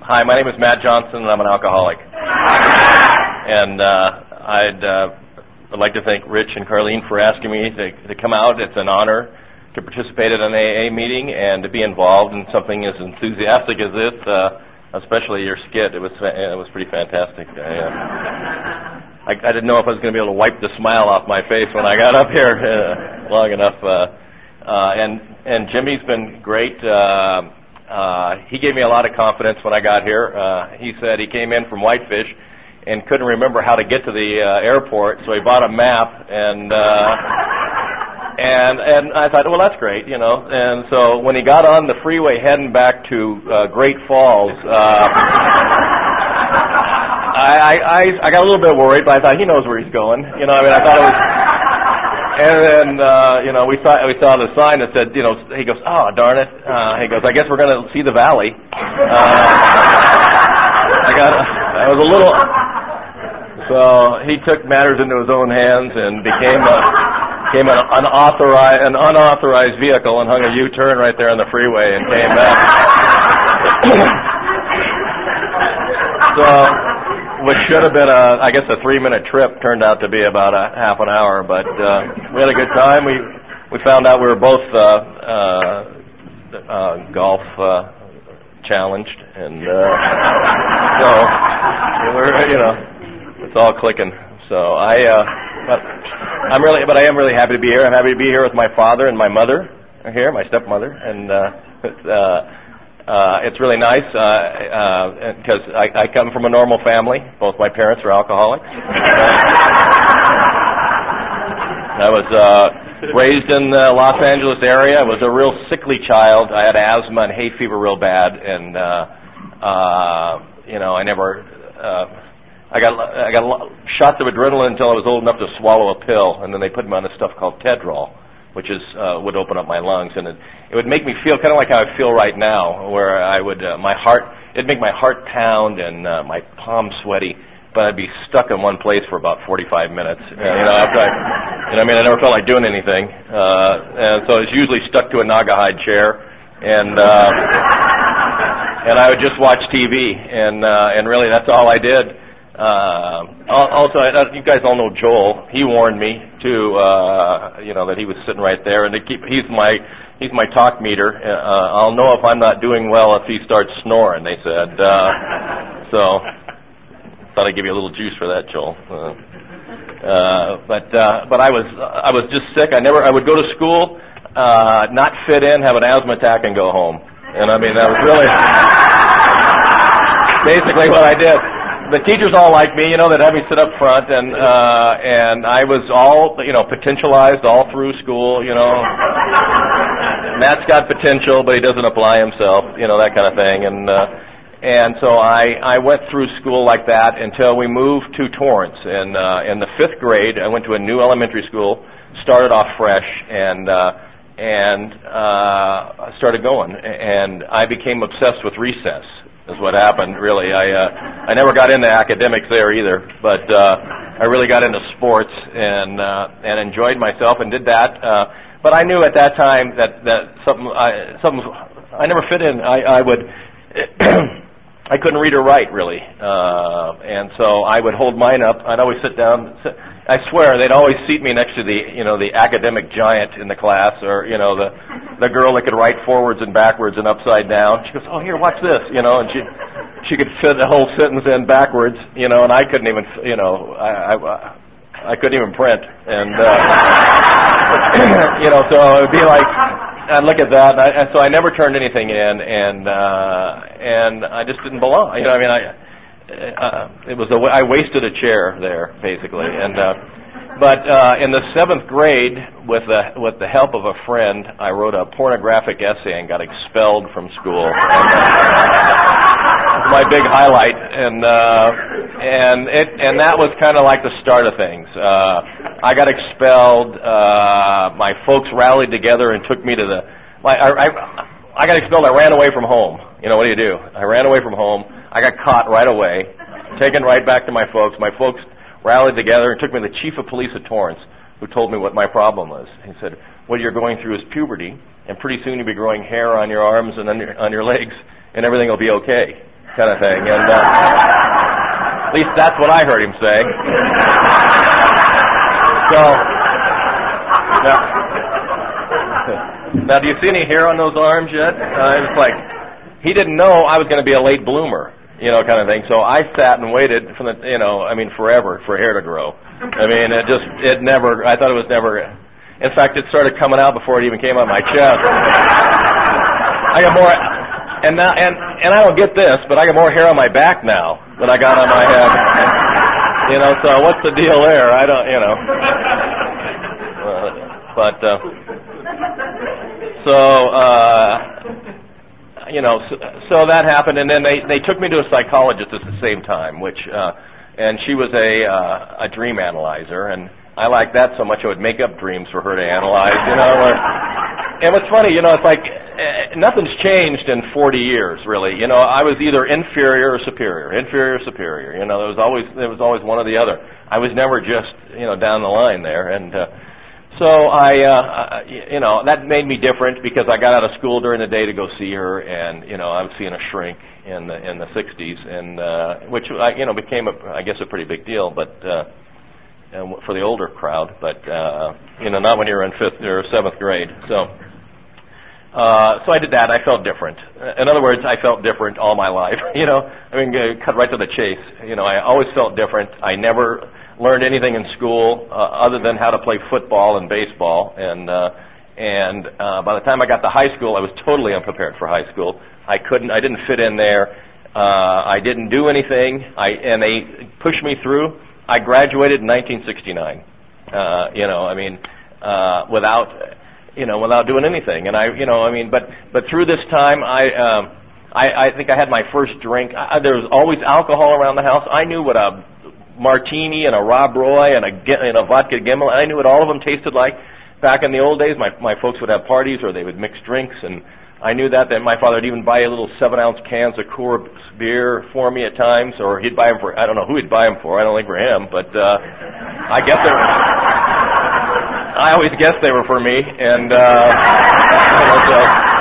Hi, my name is Matt Johnson, and I'm an alcoholic. And I'd like to thank Rich and Carlene for asking me to come out. It's an honor to participate at an AA meeting and to be involved in something as enthusiastic as this, especially your skit. It was pretty fantastic. I didn't know if I was going to be able to wipe the smile off my face when I got up here long enough. And Jimmy's been great. He gave me a lot of confidence when I got here. He said he came in from Whitefish and couldn't remember how to get to the airport, so he bought a map, and I thought, well, that's great, you know. And so when he got on the freeway heading back to Great Falls, I got a little bit worried, but I thought he knows where he's going. You know, I mean, I thought it was. And then, we saw the sign that said, he goes, oh, darn it. He goes, I guess we're going to see the valley. I was a little. So he took matters into his own hands and became an unauthorized vehicle and hung a U-turn right there on the freeway and came back. So, which should have been a 3-minute trip turned out to be about a half an hour. But we had a good time. We found out we were both golf challenged, and so we're it's all clicking. So I am really happy to be here. I'm happy to be here with my father and my mother here, my stepmother, and it's really nice because I come from a normal family. Both my parents are alcoholics. I was raised in the Los Angeles area. I was a real sickly child. I had asthma and hay fever real bad, and I got shots of adrenaline until I was old enough to swallow a pill, and then they put me on this stuff called Tedrol, which would open up my lungs, and it would make me feel kind of like how I feel right now, where I would it'd make my heart pound and my palms sweaty, but I'd be stuck in one place for about 45 minutes. After I never felt like doing anything, and so I was usually stuck to a Naugahyde chair, and I would just watch TV, and really that's all I did. Also, you guys all know Joel. He warned me too, that he was sitting right there, and he's my talk meter. I'll know if I'm not doing well if he starts snoring. They said, so thought I'd give you a little juice for that, Joel. But I was just sick. I would go to school, not fit in, have an asthma attack, and go home. And I mean, that was really basically what I did. The teachers all liked me, they'd have me sit up front, and I was all, potentialized all through school, Matt's got potential, but he doesn't apply himself, that kind of thing, and so I went through school like that until we moved to Torrance, and in the 5th grade, I went to a new elementary school, started off fresh, and started going, and I became obsessed with recess. Is what happened, really. I never got into academics there either, but I really got into sports and enjoyed myself and did that. But I knew at that time that something I never fit in. I couldn't read or write really, and so I would hold mine up. I'd always sit down. I swear they'd always seat me next to the academic giant in the class, or the girl that could write forwards and backwards and upside down. She goes, oh, here, watch this, and she could fit the whole sentence in backwards, and I couldn't even, I couldn't even print, and so it would be like I'd look at that, and so I never turned anything in, and I just didn't belong. I wasted a chair there basically, but in the 7th grade, with the help of a friend, I wrote a pornographic essay and got expelled from school. It was my big highlight, and that was kind of like the start of things. I got expelled. My folks rallied together and took me to I got expelled. I ran away from home. What do you do? I ran away from home. I got caught right away, taken right back to my folks. My folks rallied together and took me to the chief of police at Torrance, who told me what my problem was. He said, what you're going through is puberty, and pretty soon you'll be growing hair on your arms and on your legs, and everything will be okay. kind of thing. And at least that's what I heard him say. So, now do you see any hair on those arms yet? It's like, he didn't know I was going to be a late bloomer, kind of thing. So I sat and waited for forever for hair to grow. I mean, I thought it was never, in fact, it started coming out before it even came on my chest. I got more, and I don't get this, but I got more hair on my back now than I got on my head. So what's the deal there? I don't, So that happened, and then they took me to a psychologist at the same time, and she was a dream analyzer, and I liked that so much I would make up dreams for her to analyze, And what's funny, it's like nothing's changed in 40 years, really. I was either inferior or superior. There was always one or the other. I was never just down the line there, and so that made me different because I got out of school during the day to go see her, and I was seeing a shrink in the 60s, and which became I guess a pretty big deal, but for the older crowd, but not when you're in 5th or 7th grade. So I did that. I felt different. In other words, I felt different all my life. Cut right to the chase. I always felt different. I never learned anything in school other than how to play football and baseball. And by the time I got to high school, I was totally unprepared for high school. I didn't fit in there. I didn't do anything. And they pushed me through. I graduated in 1969. Without doing anything. And but through this time, I think I had my first drink. There was always alcohol around the house. I knew what a martini and a Rob Roy and a vodka Gimel, I knew what all of them tasted like. Back in the old days, my folks would have parties or they would mix drinks, and I knew that my father would even buy a little 7-ounce cans of Coors beer for me at times, or he'd buy them for, I don't know who he'd buy them for, I don't think for him, but I guess I always guessed they were for me, and so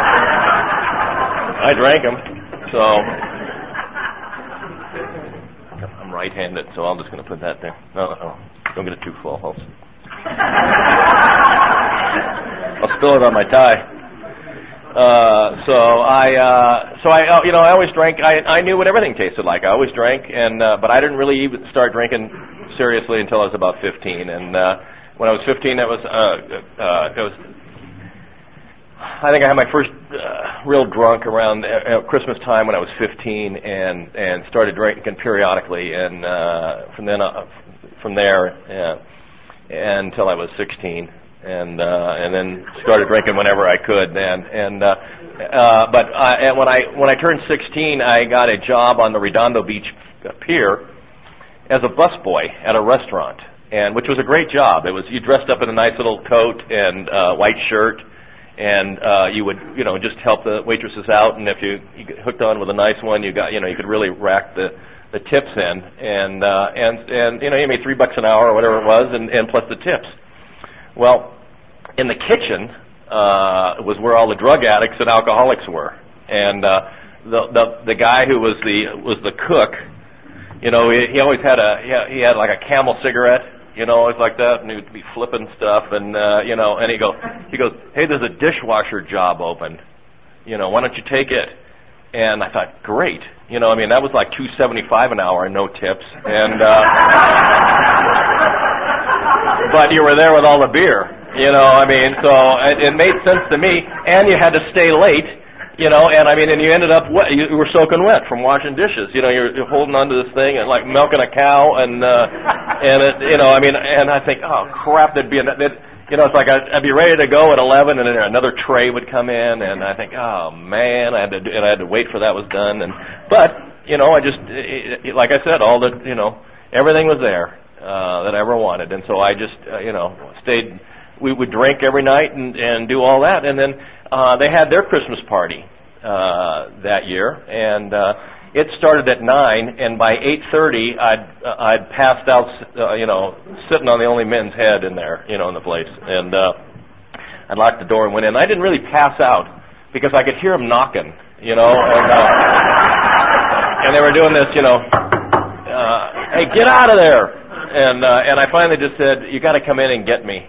I drank them. So I'm right-handed, so I'm just going to put that there. No, don't get it too full. I'll spill it on my tie. So I always drank. I knew what everything tasted like. I always drank, but I didn't really even start drinking seriously until I was about 15. And when I was 15, I think I had my first real drunk around Christmas time when I was 15, and started drinking periodically, and from there until I was 16. And then started drinking whenever I could. But when I turned 16, I got a job on the Redondo Beach pier as a busboy at a restaurant, and which was a great job. It was, you dressed up in a nice little coat and white shirt, and you would just help the waitresses out. And if you get hooked on with a nice one, you could really rack the tips in, and you made $3 an hour or whatever it was, and plus the tips. Well, in the kitchen was where all the drug addicts and alcoholics were, and the guy who was the cook, he always had he had like a Camel cigarette, always like that, and he would be flipping stuff, and and he goes, hey, there's a dishwasher job open, why don't you take it? And I thought, great, that was like $2.75 an hour and no tips, and but you were there with all the beer, so it made sense to me, and you had to stay late, and you ended up wet, you were soaking wet from washing dishes, you're holding onto this thing and like milking a cow, and I think, oh crap, it's like I'd be ready to go at 11, and then another tray would come in, and I think, oh man, I had to wait for that was done, but I just, like I said, all the, everything was there that I ever wanted, and so I just, stayed. We would drink every night and do all that, and then they had their Christmas party that year, and it started at 9, and by 8:30 I'd passed out, sitting on the only men's head in there, in the place, and I'd locked the door and went in. I didn't really pass out because I could hear them knocking, and and they were doing this, hey, get out of there. And I finally just said, you got to come in and get me.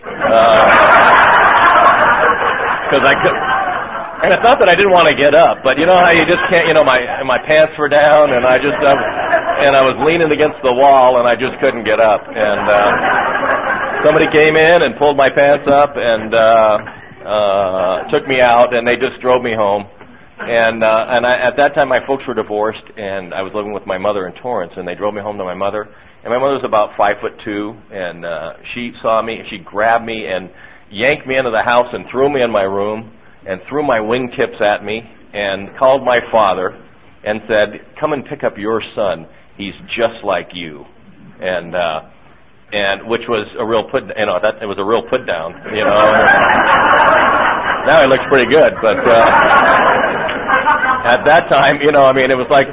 Because I could. And it's not that I didn't want to get up, but you know how you just can't, my pants were down, and I was leaning against the wall, and I just couldn't get up. And somebody came in and pulled my pants up and took me out, and they just drove me home. And at that time, my folks were divorced, and I was living with my mother in Torrance, and they drove me home to my mother. And my mother was about 5'2", and she saw me, and she grabbed me and yanked me into the house and threw me in my room and threw my wingtips at me and called my father and said, "Come and pick up your son. He's just like you." And which was a real it was a real put down, Now he looks pretty good, but at that time, it was like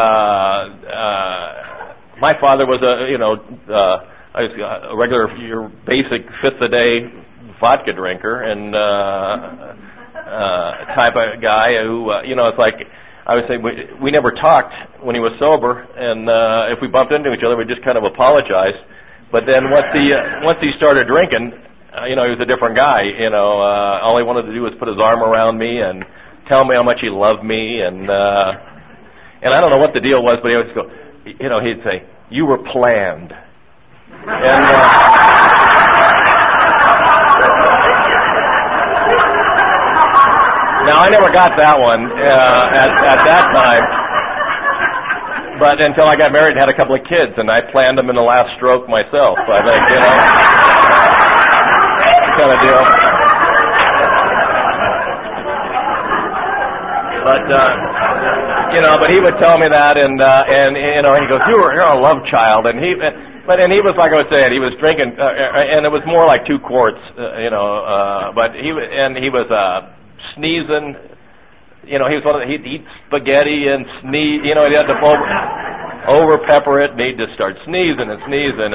my father was a regular, your basic fifth a day vodka drinker and type of guy who, it's like I would say we never talked when he was sober, and if we bumped into each other, we just kind of apologized. But then once he started drinking, he was a different guy. All he wanted to do was put his arm around me and tell me how much he loved me, and I don't know what the deal was, but he always go, he'd say, "You were planned," and now I never got that one at that time. But until I got married and had a couple of kids, and I planned them in the last stroke myself, I think, kind of deal. But he would tell me that, and he goes, "You're a love child," and he was like I was saying, he was drinking, and it was more like 2 quarts, but he was sneezing. He was he'd eat spaghetti and sneeze. He had to over pepper it, and he'd just start sneezing and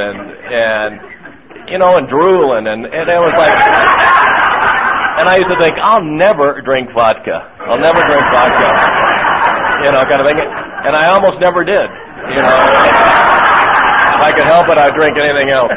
drooling, and it was like. And I used to think, I'll never drink vodka. Kind of thing. And I almost never did. If I could help it, I'd drink anything else.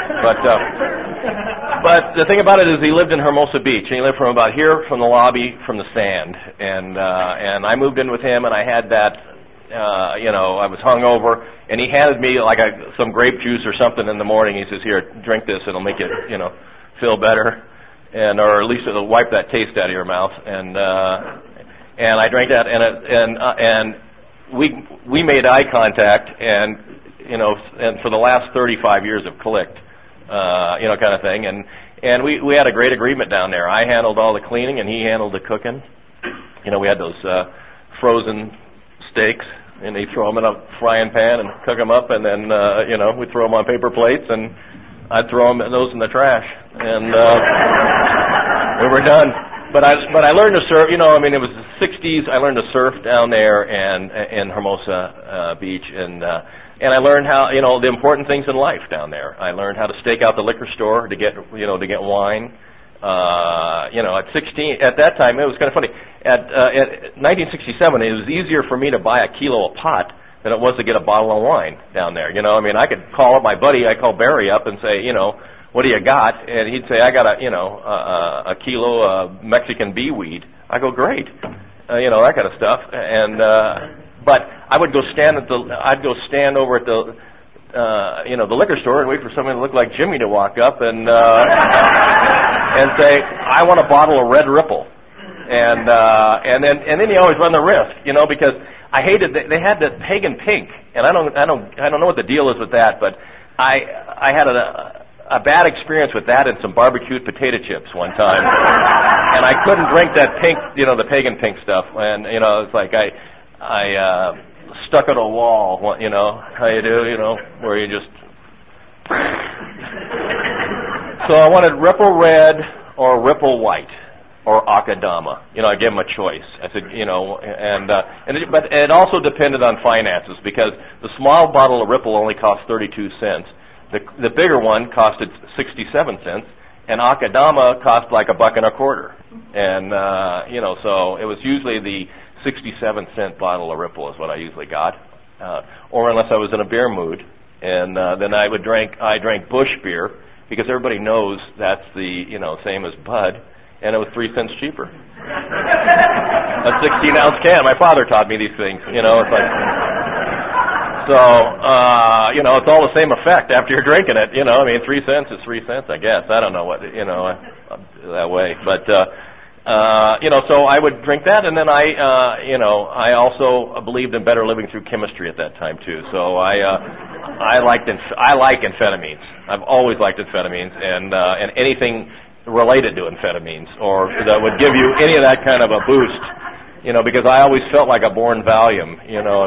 But the thing about it is he lived in Hermosa Beach, and he lived from about here, from the lobby, from the sand. And I moved in with him, and I had that, I was hungover, and he handed me like some grape juice or something in the morning. He says, "Here, drink this. It'll make you, feel better, or at least it'll wipe that taste out of your mouth." And I drank that, and we made eye contact, and for the last 35 years have clicked. Kind of thing, and we had a great agreement down there. I handled all the cleaning, and he handled the cooking. We had those frozen steaks, and he'd throw them in a frying pan and cook them up, and then we'd throw them on paper plates, and I'd throw those in the trash, and we were done. But I learned to surf. It was the '60s. I learned to surf down there and in Hermosa Beach, and I learned how, the important things in life down there. I learned how to stake out the liquor store to get wine. At 16, at that time, it was kind of funny. At 1967, it was easier for me to buy a kilo of pot than it was to get a bottle of wine down there. I could call up my buddy. I called Barry up and say, "What do you got?" And he'd say, "I got a kilo of Mexican bee weed." I go, "Great," that kind of stuff. And but I would go stand over at the the liquor store and wait for somebody to look like Jimmy to walk up and say, "I want a bottle of Red Ripple," and then you always run the risk, because I hated they had the Pagan Pink, and I don't know what the deal is with that, but I had a bad experience with that and some barbecued potato chips one time, and I couldn't drink that pink, the Pagan Pink stuff, and it's like I stuck at a wall, how you do, where you just. So I wanted Ripple Red or Ripple White or Akadama. I gave him a choice. I said, but it also depended on finances, because the small bottle of Ripple only cost 32 cents. The bigger one costed 67 cents, and Akadama cost like $1.25. And so it was usually the 67-cent bottle of Ripple is what I usually got. or unless I was in a beer mood, and then I drank Busch beer because everybody knows that's the same as Bud, and it was 3 cents cheaper. A 16-ounce can. My father taught me these things. It's like so. It's all the same effect after you're drinking it. 3 cents is 3 cents, I guess. I don't know what that way, but. So I would drink that, and then I also believed in better living through chemistry at that time too. So I like amphetamines. I've always liked amphetamines, and anything related to amphetamines, or that would give you any of that kind of a boost. Because I always felt like a born Valium.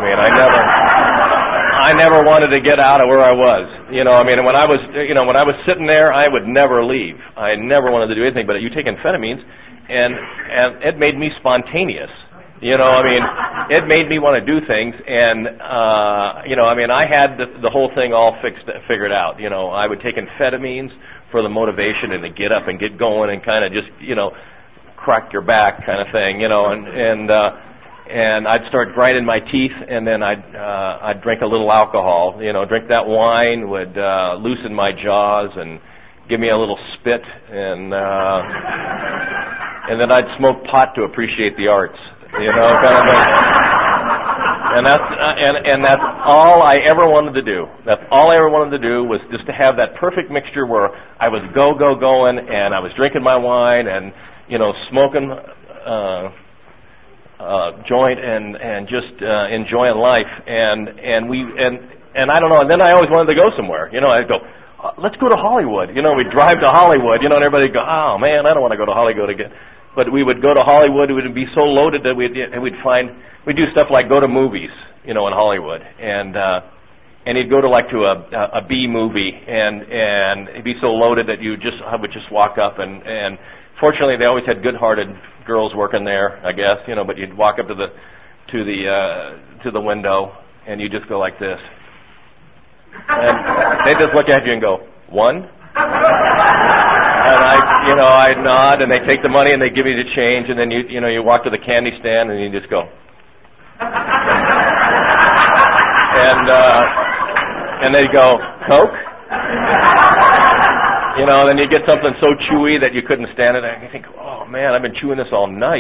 I never wanted to get out of where I was. And when I was sitting there, I would never leave. I never wanted to do anything. But you take amphetamines. And it made me spontaneous. It made me want to do things, and I had the whole thing all figured out. I would take amphetamines for the motivation and to get up and get going and kind of just crack your back kind of thing. And I'd start grinding my teeth, and then I'd drink a little alcohol. Drink that wine would loosen my jaws and give me a little spit, and then I'd smoke pot to appreciate the arts, kind of thing. And that's all I ever wanted to do. That's all I ever wanted to do was just to have that perfect mixture where I was going, and I was drinking my wine and smoking joint and just enjoying life. And I don't know. And then I always wanted to go somewhere. I'd go. Let's go to Hollywood. We'd drive to Hollywood, and everybody'd go, oh man, I don't want to go to Hollywood again. But we would go to Hollywood, it would be so loaded that we'd do stuff like go to movies, in Hollywood. And you'd go to a B movie, and it'd be so loaded that I would just walk up, and fortunately they always had good-hearted girls working there, I guess, but you'd walk up to the window, and you just go like this. And they just look at you and go, one? And I'd nod, and they take the money and they give you the change, and then you walk to the candy stand and you just go. And they go, Coke? And then you get something so chewy that you couldn't stand it, and you think, oh man, I've been chewing this all night.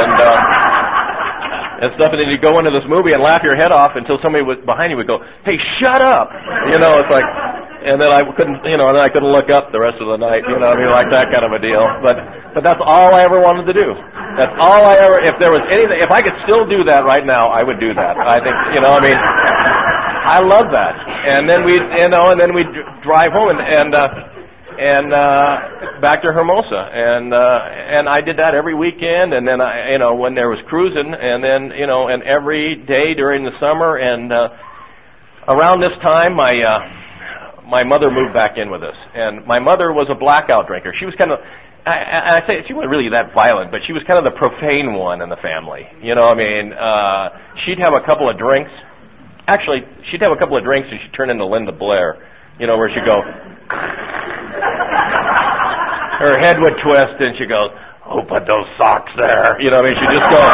And stuff, and then you go into this movie and laugh your head off until somebody behind you would go, "Hey, shut up!" It's like, and then I couldn't, and then I couldn't look up the rest of the night, like that kind of a deal. But that's all I ever wanted to do. That's all I ever. If there was anything, if I could still do that right now, I would do that. I think, I love that. And then we'd drive home and back to Hermosa, and I did that every weekend, and then when there was cruising, and then and every day during the summer, and around this time my mother moved back in with us, and my mother was a blackout drinker. She was kind of, I say she wasn't really that violent, but she was kind of the profane one in the family. She'd have a couple of drinks. Actually, she'd have a couple of drinks and she'd turn into Linda Blair, where she'd go. Her head would twist, and she goes, "Who put those socks there?" She'd just go.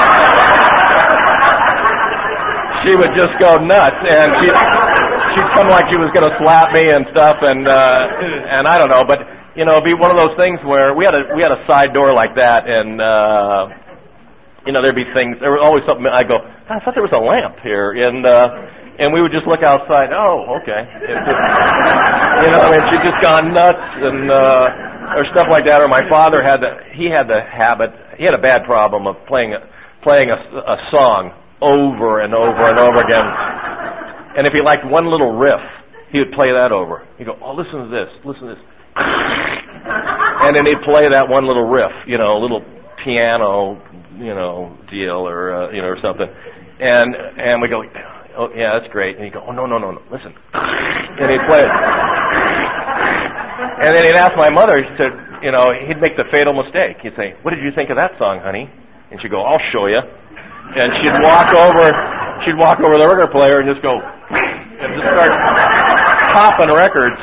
She would just go nuts, and she'd come like she was going to slap me and stuff, and I don't know, but it'd be one of those things where we had a side door like that, and there'd be things. There was always something. I go, I thought there was a lamp here, and we would just look outside. Oh, okay. She'd just gone nuts, and or stuff like that. Or my father had the habit. He had a bad problem of playing a song over and over and over again. And if he liked one little riff, he would play that over. He'd go, "Oh, listen to this. Listen to this." And then he'd play that one little riff, a little piano, deal or or something. And we go, "Oh, yeah, that's great." And he'd go, "Oh, no, listen." And he'd play it. And then he'd ask my mother, he'd make the fatal mistake. He'd say, "What did you think of that song, honey?" And she'd go, "I'll show you." And she'd walk over the record player and just go, and just start popping records.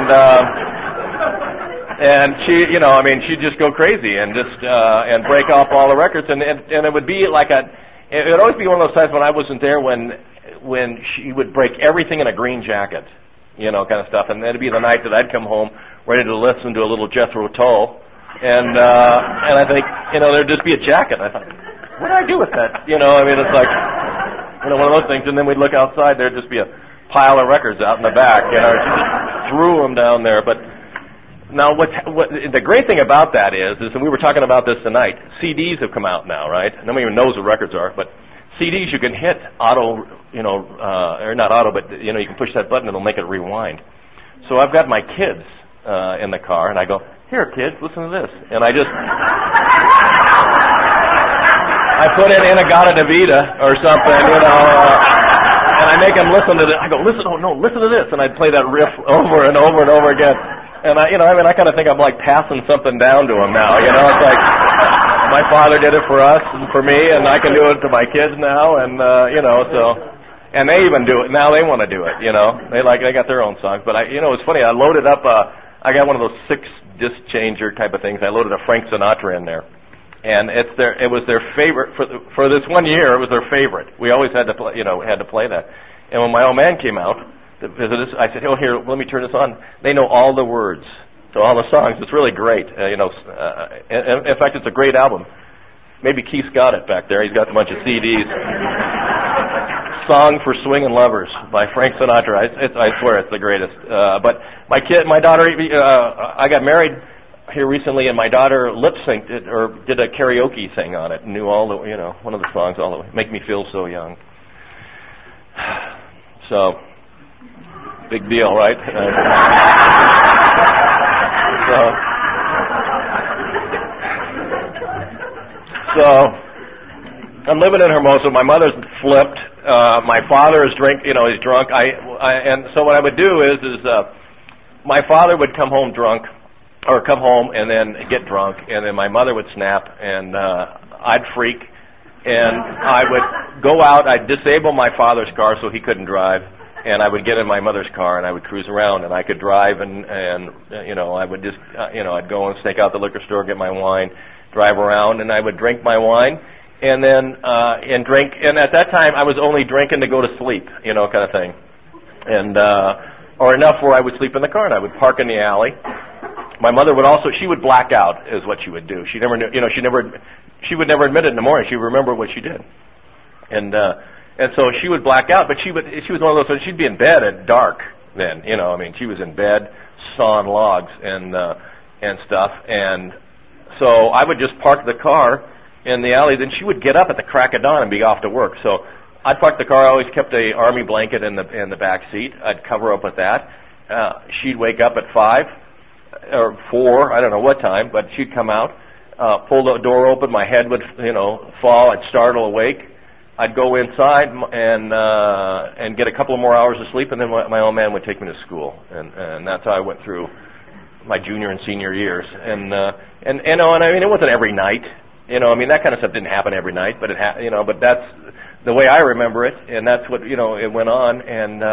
And she, she'd just go crazy and just, and break off all the records. And it would be like it would always be one of those times when I wasn't there when when she would break everything in a green jacket, kind of stuff. And that'd be the night that I'd come home ready to listen to a little Jethro Tull. And I think, there'd just be a jacket. I thought, what do I do with that? It's like, one of those things. And then we'd look outside, there'd just be a pile of records out in the back. She just threw them down there. But now, what the great thing about that is, and we were talking about this tonight, CDs have come out now, right? Nobody even knows what records are, but CDs you can hit auto, or not auto, but you can push that button and it'll make it rewind. So I've got my kids in the car, and I go, here, kids, listen to this. And I put in Inagata-Davida or something, and I make them listen to it. I go, listen to this, and I'd play that riff over and over and over again. And I kind of think I'm like passing something down to them now. It's like my father did it for us and for me, and I can do it to my kids now, and and they even do it now. They want to do it. They got their own songs. But it's funny. I loaded up. I got one of those 6-disc changer type of things. I loaded a Frank Sinatra in there, and it was their favorite for this one year. It was their favorite. We always had to play, had to play that. And when my old man came out to visit us, I said, "Oh, here, let me turn this on." They know all the words to all the songs. It's really great. In fact, it's a great album. Maybe Keith's got it back there. He's got a bunch of CDs. Song for Swingin' Lovers by Frank Sinatra. I swear it's the greatest. But my daughter, I got married here recently, and my daughter lip synced it or did a karaoke thing on it and knew all the, one of the songs all the way. Make Me Feel So Young. So, big deal, right? So I'm living in Hermosa. My mother's flipped. My father is he's drunk. And so what I would do is my father would come home drunk, or come home and then get drunk, and then my mother would snap, and I'd freak, and I would go out. I'd disable my father's car so he couldn't drive, and I would get in my mother's car and I would cruise around, and I could drive, and I would just I'd go and snake out the liquor store, get my wine, drive around, and I would drink my wine. And then, and drink, and at that time I was only drinking to go to sleep, kind of thing. And, or enough where I would sleep in the car and I would park in the alley. My mother would she would black out is what she would do. She never knew, she would never admit it in the morning. She would remember what she did. And so she would black out, but she was one of those, she'd be in bed at dark then, she was in bed, sawing logs and stuff. And so I would just park the car in the alley. Then she would get up at the crack of dawn and be off to work. So I'd park the car. I always kept a army blanket in the back seat. I'd cover up with that. She'd wake up at 5 or 4, I don't know what time, but she'd come out, pull the door open. My head would fall. I'd startle awake. I'd go inside and get a couple of more hours of sleep, and then my old man would take me to school, and that's how I went through my junior and senior years. And it wasn't every night. That kind of stuff didn't happen every night, but but that's the way I remember it, and that's what, it went on.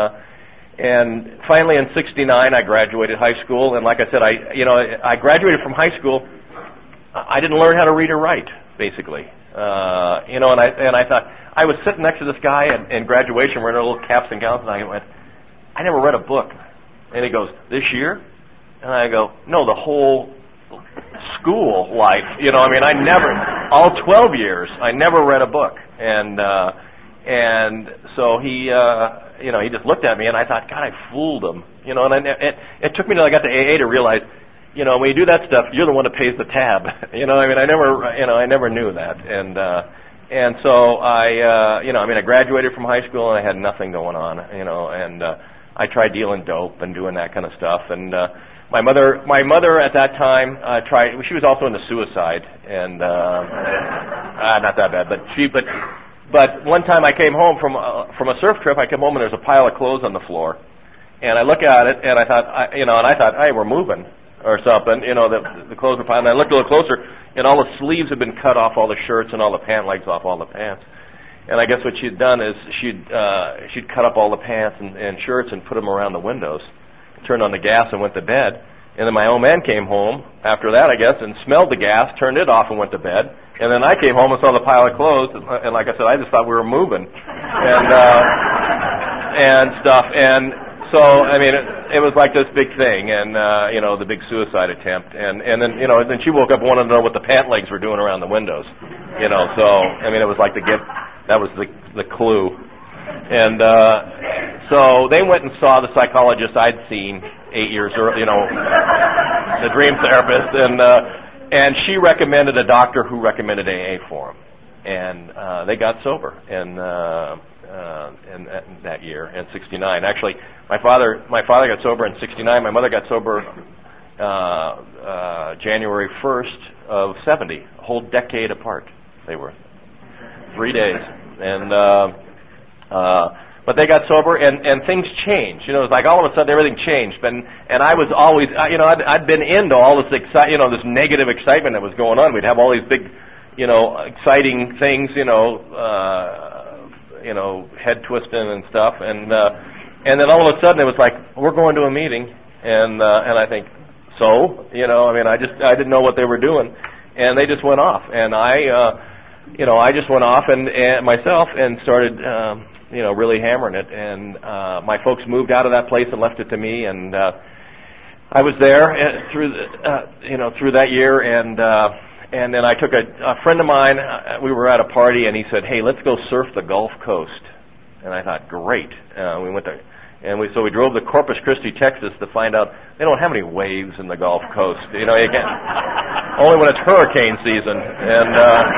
And finally in '69, I graduated high school, and like I said, I graduated from high school. I didn't learn how to read or write, basically. And I thought, I was sitting next to this guy in graduation wearing our little caps and gowns, and I went, I never read a book. And he goes, this year? And I go, no, the whole school life, I never, all 12 years, I never read a book. And so he just looked at me, and I thought, God, I fooled him. And it took me till I got to AA to realize, when you do that stuff, you're the one that pays the tab. I never knew that. And so I graduated from high school, and I had nothing going on, and I tried dealing dope and doing that kind of stuff. And my mother at that time she was also into suicide, and not that bad, but one time I came home from a surf trip. I came home and there's a pile of clothes on the floor, and I look at it and I thought, hey, we're moving or something. The clothes were piled, and I looked a little closer, and all the sleeves had been cut off all the shirts and all the pant legs off all the pants. And I guess what she'd done is she'd cut up all the pants and shirts and put them around the windows. Turned on the gas and went to bed. And then my old man came home after that, I guess, and smelled the gas, turned it off and went to bed. And then I came home and saw the pile of clothes, and like I said, I just thought we were moving. and stuff. And so, I mean, it was like this big thing, and the big suicide attempt. And then, then she woke up and wanted to know what the pant legs were doing around the windows. So, I mean, it was like the gift. That was the clue. And so they went and saw the psychologist I'd seen 8 years earlier, the dream therapist, and she recommended a doctor who recommended AA for them. And they got sober in that year, in '69. Actually, my father got sober in '69. My mother got sober January 1st of '70. A whole decade apart they were. 3 days. And but they got sober, and things changed. It was like all of a sudden everything changed. And I was always, I'd been into all this this negative excitement that was going on. We'd have all these big, exciting things, head twisting and stuff. And then all of a sudden it was like, we're going to a meeting, and I think, so, I didn't know what they were doing, and they just went off, and I just went off and myself and started, really hammering it. And my folks moved out of that place and left it to me. And I was there through that year. And then I took a friend of mine. We were at a party, and he said, "Hey, let's go surf the Gulf Coast." And I thought, great. We went there. And we drove to Corpus Christi, Texas, to find out they don't have any waves in the Gulf Coast. You can't, only when it's hurricane season. And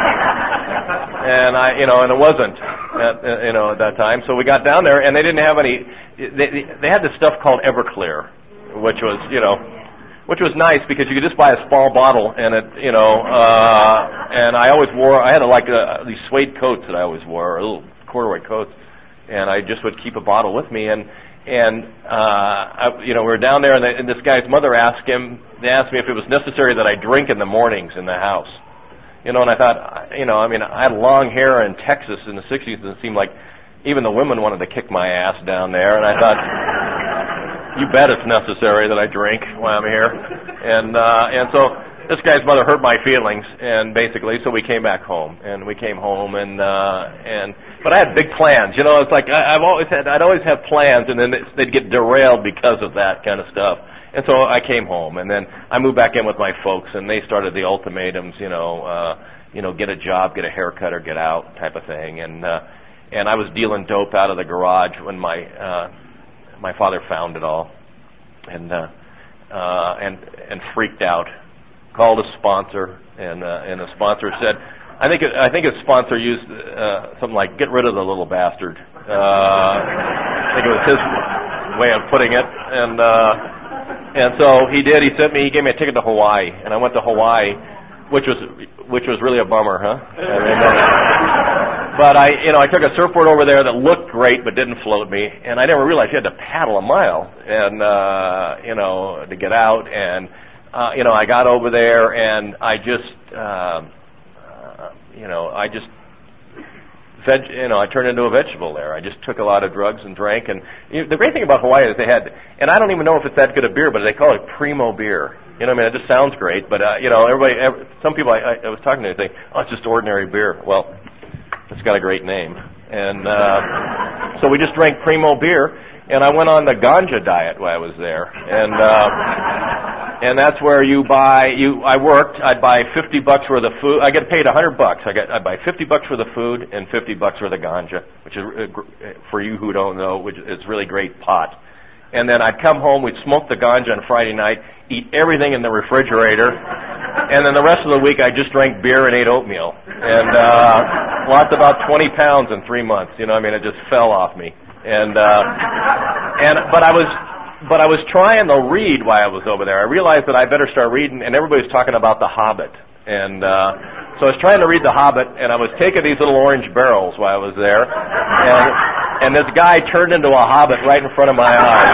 and it wasn't at that time. So we got down there, and they didn't have any. They had this stuff called Everclear, which was nice because you could just buy a small bottle, and it and I always wore. I had these suede coats that I always wore, little corduroy coats, and I just would keep a bottle with me. And we were down there, and this guy's mother asked me if it was necessary that I drink in the mornings in the house. And I thought, I had long hair in Texas in the 60s, and it seemed like even the women wanted to kick my ass down there. And I thought, you bet it's necessary that I drink while I'm here. And so this guy's mother hurt my feelings, and basically, so we came back home. And we came home, but I had big plans. It's like I'd always have plans, and then they'd get derailed because of that kind of stuff. And so I came home, and then I moved back in with my folks, and they started the ultimatums, get a job, get a haircut, or get out type of thing. And I was dealing dope out of the garage when my father found it all, and freaked out. Called a sponsor, and the sponsor said, I think his sponsor used something like "get rid of the little bastard." I think it was his way of putting it, and so he did. He gave me a ticket to Hawaii, and I went to Hawaii, which was really a bummer, huh? But I took a surfboard over there that looked great but didn't float me, and I never realized you had to paddle a mile, and to get out. And I got over there, and I turned into a vegetable there. I just took a lot of drugs and drank. And the great thing about Hawaii is they had, and I don't even know if it's that good a beer, but they call it Primo beer. It just sounds great. But some people I was talking to, think, oh, it's just ordinary beer. Well, it's got a great name. And so we just drank Primo beer, and I went on the ganja diet while I was there. And that's where I worked. I'd buy $50 worth of food. I get paid $100. I'd buy $50 worth of food and $50 worth of ganja, which is, for you who don't know, which is really great pot. And then I'd come home, we'd smoke the ganja on Friday night, eat everything in the refrigerator, and then the rest of the week I just drank beer and ate oatmeal. And lost about 20 pounds in 3 months. It just fell off me. But I was trying to read while I was over there. I realized that I better start reading, and everybody was talking about The Hobbit. And so I was trying to read The Hobbit, and I was taking these little orange barrels while I was there. And this guy turned into a hobbit right in front of my eyes.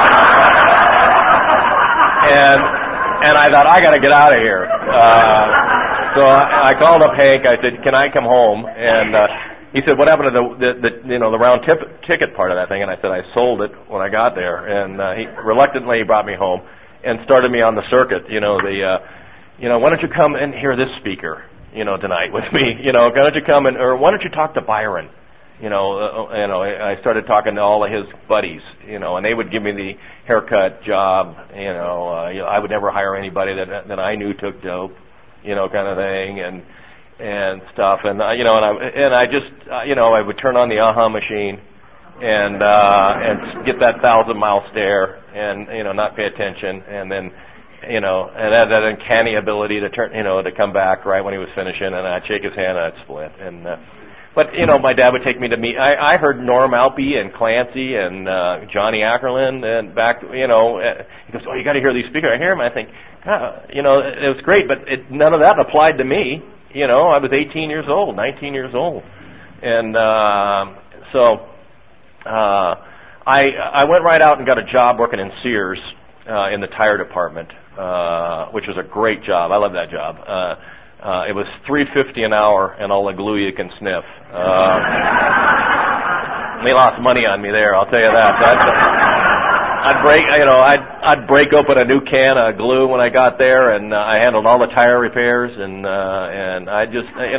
And I thought, I got to get out of here. So I called up Hank. I said, can I come home? And he said, what happened to the round ticket part of that thing? And I said, I sold it when I got there. And he reluctantly brought me home and started me on the circuit. Why don't you come and hear this speaker, tonight with me? Why don't you come or why don't you talk to Byron? I started talking to all of his buddies, and they would give me the haircut job. I would never hire anybody that I knew took dope, kind of thing, and stuff. And I would turn on the aha machine and get that 1,000-mile stare and not pay attention, and then and had that uncanny ability to turn to come back right when he was finishing, and I'd shake his hand and I'd split. But my dad would take me to meet. I heard Norm Alpe and Clancy and Johnny Ackerland, and back. He goes, "Oh, you got to hear these speakers." I hear him. I think, it was great, but none of that applied to me. I was 18 years old, 19 years old, and so I went right out and got a job working in Sears in the tire department, which was a great job. I love that job. It was $3.50 an hour and all the glue you can sniff. They lost money on me there, I'll tell you that. I'd break open a new can of glue when I got there, and I handled all the tire repairs, and I just and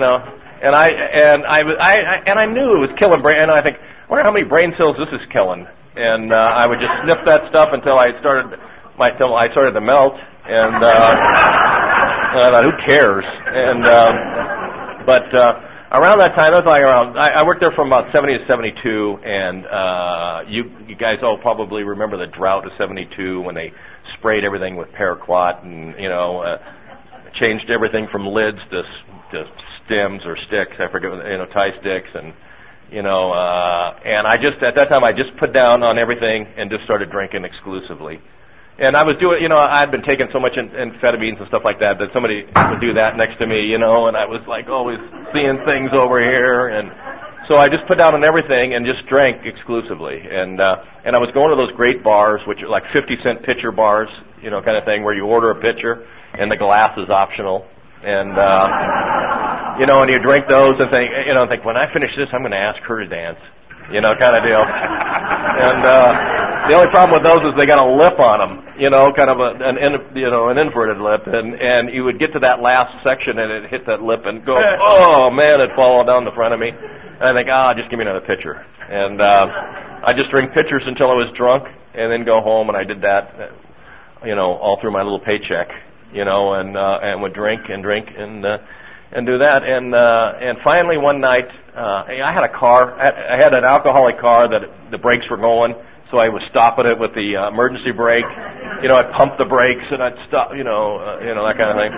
I knew it was killing brain. And I think, I wonder how many brain cells this is killing. And I would just sniff that stuff until I started to melt, and I thought, who cares? And but around that time, I worked there from about 70 to 72, and you guys all probably remember the drought of 72 when they sprayed everything with paraquat and changed everything from lids to stems or sticks. I forget, tie sticks and. And I just, at that time, I just put down on everything and just started drinking exclusively. And I was doing, I'd been taking so much amphetamines and stuff like that somebody would do that next to me, and I was like always seeing things over here. And so I just put down on everything and just drank exclusively. And I was going to those great bars, which are like 50-cent pitcher bars, kind of thing, where you order a pitcher and the glass is optional. And, and you drink those and think, when I finish this, I'm going to ask her to dance, kind of deal. And, the only problem with those is they got a lip on them, kind of an inverted lip. And you would get to that last section and it'd hit that lip and go, oh man, it'd fall down the front of me. And I think, just give me another pitcher. And, I just drink pitchers until I was drunk and then go home, and I did that, all through my little paycheck. And would drink and do that. And finally one night, I had a car. I had an alcoholic car that the brakes were going, so I was stopping it with the emergency brake. I'd pump the brakes and I'd stop, that kind of thing.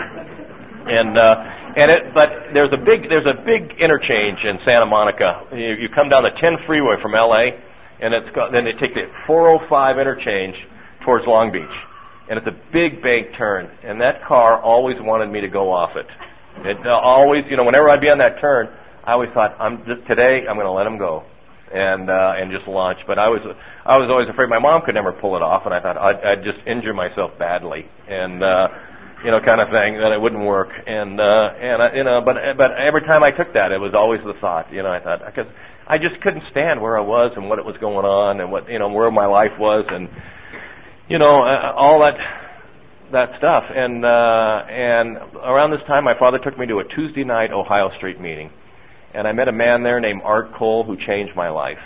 But there's a big interchange in Santa Monica. You come down the 10 freeway from LA, and then they take the 405 interchange towards Long Beach. And it's a big bank turn, and that car always wanted me to go off it. It always, whenever I'd be on that turn, I always thought, today I'm going to let him go, and just launch. But I was always afraid my mom could never pull it off, and I thought I'd just injure myself badly, and kind of thing, that it wouldn't work. But every time I took that, it was always the thought, I thought, because I just couldn't stand where I was and what it was going on, and what where my life was, and. All that stuff. And around this time, my father took me to a Tuesday night Ohio Street meeting. And I met a man there named Art Cole who changed my life.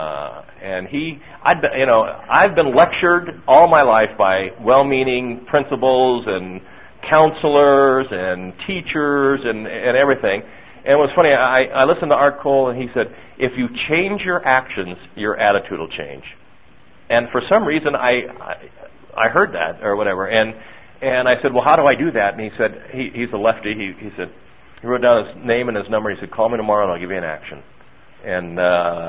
I've been lectured all my life by well-meaning principals and counselors and teachers and everything. And it was funny, I listened to Art Cole, and he said, if you change your actions, your attitude will change. And for some reason, I heard that or whatever, and I said, well, how do I do that? And he said, he's a lefty. He said, he wrote down his name and his number. He said, call me tomorrow and I'll give you an action. And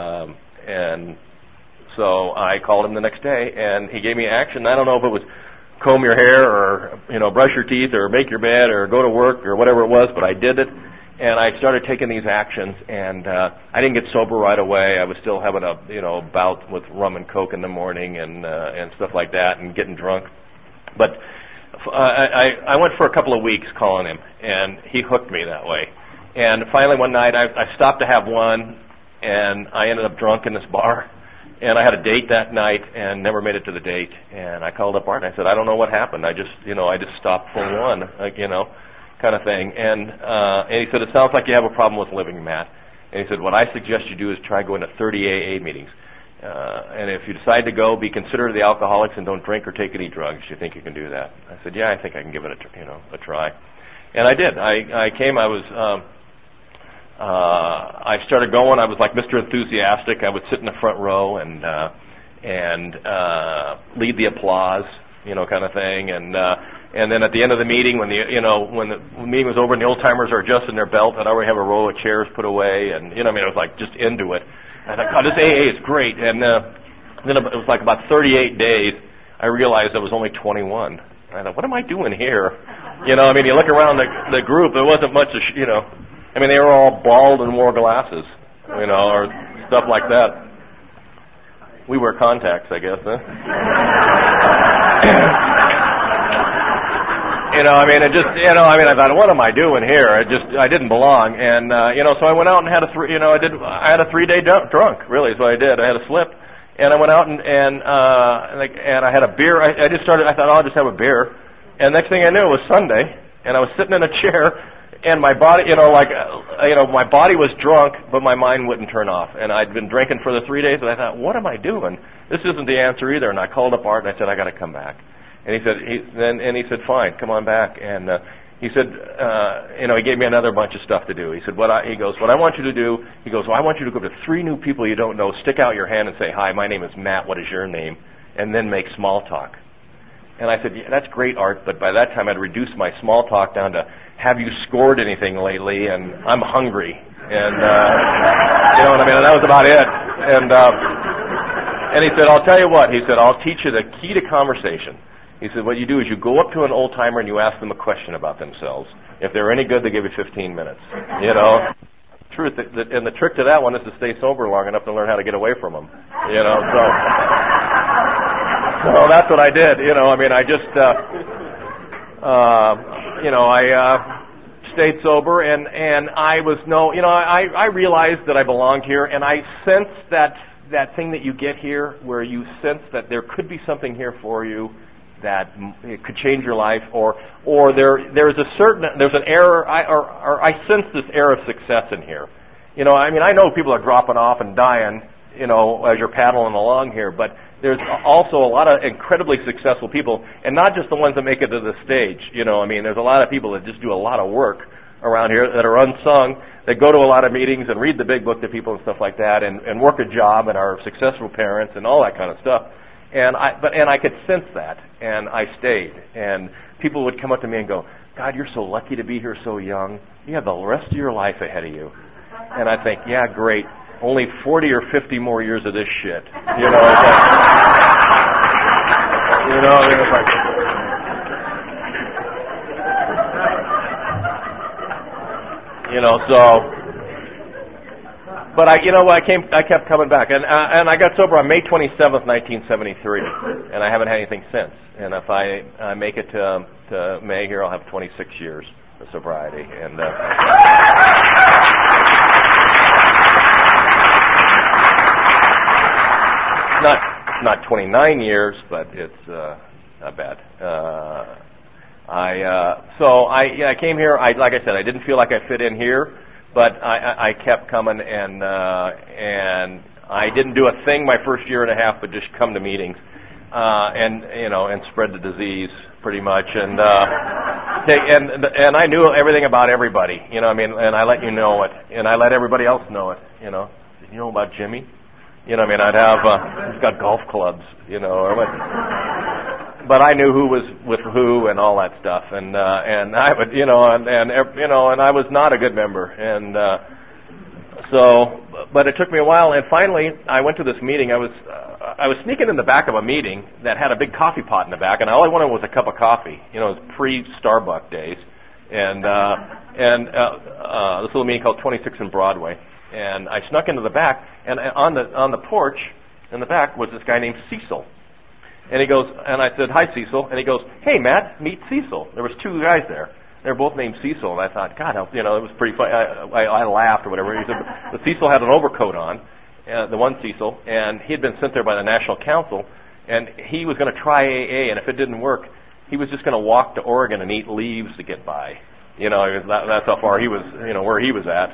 so I called him the next day, and he gave me action. I don't know if it was comb your hair or brush your teeth or make your bed or go to work or whatever it was, but I did it. And I started taking these actions, and I didn't get sober right away. I was still having a bout with rum and coke in the morning and stuff like that, and getting drunk. But I went for a couple of weeks calling him, and he hooked me that way. And finally one night I stopped to have one, and I ended up drunk in this bar. And I had a date that night and never made it to the date. And I called up Art and I said, I don't know what happened. I just stopped for one, kind of thing. And he said, it sounds like you have a problem with living, Matt. And he said, what I suggest you do is try going to 30 AA meetings. And if you decide to go, be considerate of the alcoholics and don't drink or take any drugs. You think you can do that? I said, yeah, I think I can give it a try. And I did. I came. I started going. I was like Mr. Enthusiastic. I would sit in the front row and lead the applause, kind of thing. And then at the end of the meeting, when the meeting was over and the old timers are adjusting their belt, I'd already have a row of chairs put away, and I was like just into it. I thought, God, this AA is great. And then it was like about 38 days, I realized I was only 21. I thought, what am I doing here? You look around the group, there wasn't much, they were all bald and wore glasses, or stuff like that. We wear contacts, I guess, huh? I thought, what am I doing here? I didn't belong, and so I went out and had I had a 3-day drunk, really, is what I did. I had a slip, and I went out and I had a beer. I thought, I'll just have a beer, and next thing I knew, it was Sunday, and I was sitting in a chair, and my body, my body was drunk, but my mind wouldn't turn off, and I'd been drinking for the 3 days, and I thought, what am I doing? This isn't the answer either, and I called up Art, and I said, I got to come back. And he said, fine, come on back. And he said, he gave me another bunch of stuff to do. He said, what I want you to do, I want you to go to 3 new people you don't know, stick out your hand and say, hi, my name is Matt, what is your name? And then make small talk. And I said, yeah, that's great, Art, but by that time I'd reduced my small talk down to, have you scored anything lately? And I'm hungry. And, and that was about it. And he said, I'll tell you what, he said, I'll teach you the key to conversation. He said, what you do is you go up to an old timer and you ask them a question about themselves. If they're any good, they give you 15 minutes. Truth, and the trick to that one is to stay sober long enough to learn how to get away from them. So that's what I did. I stayed sober, and I was I realized that I belonged here, and I sensed that thing that you get here, where you sense that there could be something here for you that it could change your life, or there's an error, I sense this air of success in here. I know people are dropping off and dying, as you're paddling along here, but there's also a lot of incredibly successful people, and not just the ones that make it to the stage. There's a lot of people that just do a lot of work around here that are unsung, that go to a lot of meetings and read the big book to people and stuff like that, and work a job and are successful parents and all that kind of stuff. And I could sense that, and I stayed. And people would come up to me and go, God, you're so lucky to be here so young. You have the rest of your life ahead of you. And I think, yeah, great. Only 40 or 50 more years of this shit. But I kept coming back, and I got sober on May 27th, 1973, and I haven't had anything since. And if I make it to May here, I'll have 26 years of sobriety, and not 29 years, but it's not bad. I came here. Like I said, I didn't feel like I fit in here. But I kept coming, and I didn't do a thing my first year and a half, but just come to meetings, and spread the disease pretty much, and I knew everything about everybody, and I let you know it, and I let everybody else know it, Did you know about Jimmy? I'd have he's got golf clubs, or what. But I knew who was with who and all that stuff, and I would, and I was not a good member, and but it took me a while, and finally I went to this meeting. I was sneaking in the back of a meeting that had a big coffee pot in the back, and all I wanted was a cup of coffee. It was pre-Starbucks days, and this little meeting called 26 and Broadway, and I snuck into the back, and on the porch in the back was this guy named Cecil. And he goes, and I said, hi, Cecil. And he goes, hey, Matt, meet Cecil. There was 2 guys there. They were both named Cecil. And I thought, God, it was pretty funny. I laughed or whatever. He said, but Cecil had an overcoat on, the one Cecil, and he had been sent there by the National Council, and he was going to try AA, and if it didn't work, he was just going to walk to Oregon and eat leaves to get by. You know, that's how far he was, you know, where he was at.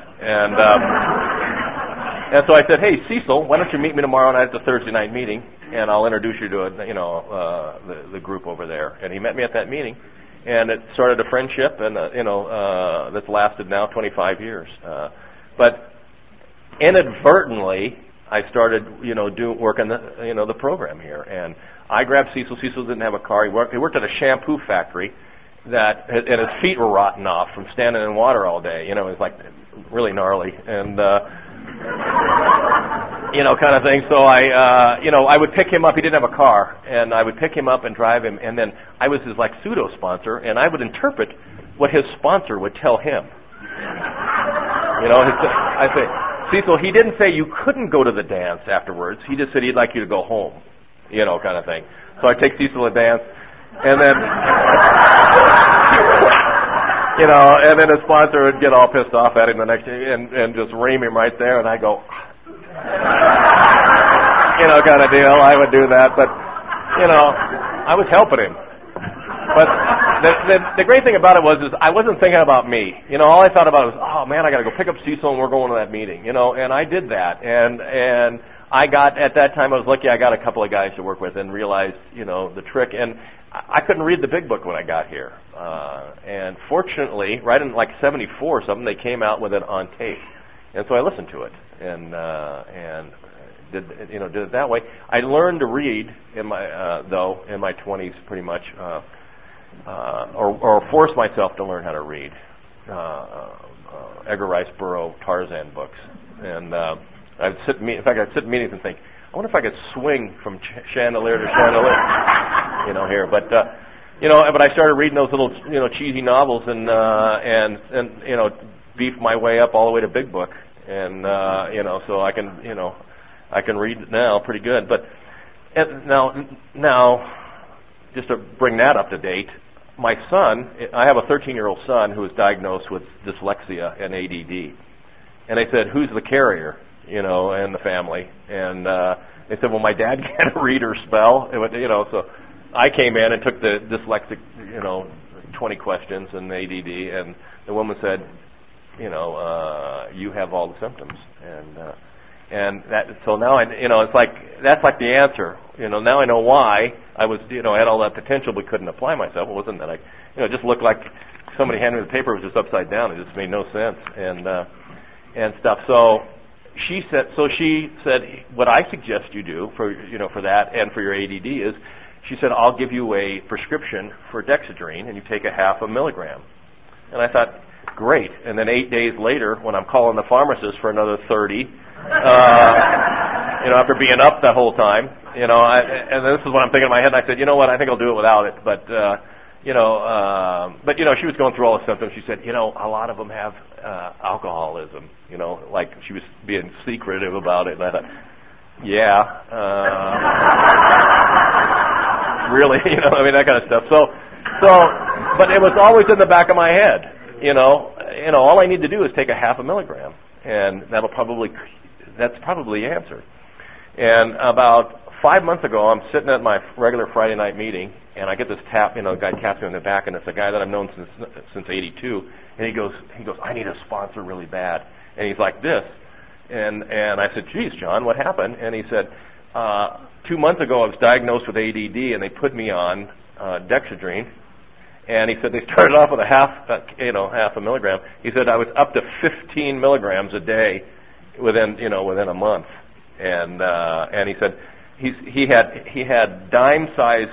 And so I said, hey, Cecil, why don't you meet me tomorrow night at the Thursday night meeting, and I'll introduce you to the group over there. And he met me at that meeting, and it started a friendship, and that's lasted now 25 years. But inadvertently, I started, working the program here, and I grabbed Cecil. Cecil didn't have a car. He worked at a shampoo factory and his feet were rotting off from standing in water all day. It was like really gnarly, and kind of thing. So I would pick him up. He didn't have a car, and I would pick him up and drive him, and then I was his pseudo sponsor, and I would interpret what his sponsor would tell him. I say, Cecil, he didn't say you couldn't go to the dance afterwards. He just said he'd like you to go home, kind of thing. So I take Cecil to dance, and then, and then his sponsor would get all pissed off at him the next day and just ream him right there, and I go, kind of deal. I would do that, but, I was helping him. But the great thing about it was I wasn't thinking about me. All I thought about was, oh man, I got to go pick up Cecil and we're going to that meeting. And I did that. And I got, at that time I was lucky, I got a couple of guys to work with and realized, the trick. And I couldn't read the big book when I got here. And fortunately, right in like 74 or something, they came out with it on tape. And so I listened to it and did it that way. I learned to read in my 20s pretty much, or forced myself to learn how to read Edgar Rice Burroughs Tarzan books, and I'd sit in meetings and think, I wonder if I could swing from chandelier to chandelier, here. But but I started reading those little cheesy novels and beefed my way up all the way to big book, and so I can read now pretty good. But now just to bring that up to date. My son, I have a 13-year-old son who was diagnosed with dyslexia and ADD. And they said, who's the carrier, in the family? And they said, well, my dad can't read or spell. So I came in and took the dyslexic, 20 questions and ADD. And the woman said, you have all the symptoms. And so now it's like, that's like the answer. Now I know why I was, I had all that potential but couldn't apply myself. It wasn't that it just looked like somebody handed me the paper, it was just upside down. It just made no sense and stuff. So she said, what I suggest you do for that and for your ADD is, she said, I'll give you a prescription for Dexedrine and you take a 0.5 milligram. And I thought, great. And then 8 days later, when I'm calling the pharmacist for another 30, after being up that whole time, and this is what I'm thinking in my head. And I said, you know what? I think I'll do it without it. But she was going through all the symptoms. She said, a lot of them have alcoholism. Like she was being secretive about it. And I thought, yeah, really, that kind of stuff. So, but it was always in the back of my head. All I need to do is take a 0.5 milligram, and that's probably the answer. And about 5 months ago, I'm sitting at my regular Friday night meeting, and I get this tap. A guy taps me on the back, and it's a guy that I've known since '82. And he goes, I need a sponsor really bad. And he's like this, and I said, geez, John, what happened? And he said, 2 months ago I was diagnosed with ADD, and they put me on Dexedrine. And he said they started off with a 0.5 milligram. He said I was up to 15 milligrams a day within a month. And he said he had dime-sized